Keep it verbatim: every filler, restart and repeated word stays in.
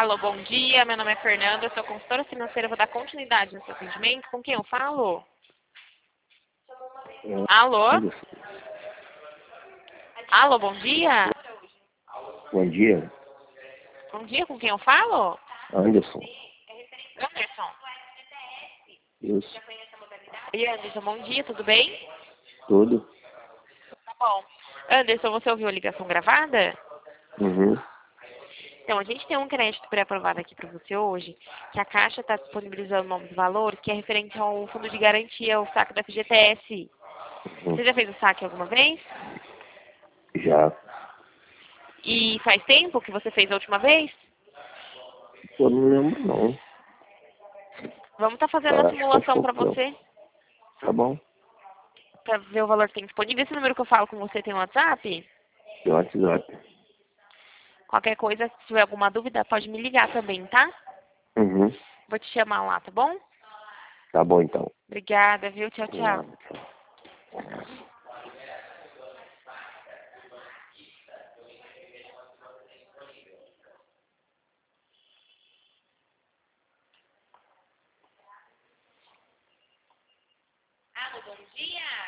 Alô, bom dia. Meu nome é Fernanda, eu sou consultora financeira. Vou dar continuidade no seu atendimento. Com quem eu falo? É, Alô? Anderson. Alô, bom dia. Bom dia, Bom dia, com quem eu falo? Anderson. Anderson. Isso, Oi, Anderson, bom dia, tudo bem? tudo. Tá bom. Anderson, você ouviu a ligação gravada? Uhum. Então, a gente tem um crédito pré-aprovado aqui para você hoje, que a Caixa está disponibilizando novos valores, que é referente ao fundo de garantia, o saque da F G T S. Uhum. Você já fez o saque alguma vez? Já. E faz tempo que você fez a última vez? Pô, não lembro não. Vamos estar fazendo a Tá, acho que faz simulação pouco para tempo. você, Tá bom. para ver o valor que tem disponível. Esse número que eu falo com você tem um WhatsApp? Tem WhatsApp. Qualquer coisa, se tiver alguma dúvida, pode me ligar também, tá? Uhum. Vou te chamar lá, tá bom? Tá bom então. Obrigada, viu? Tchau, De tchau. nada, tchau. Alô, bom dia.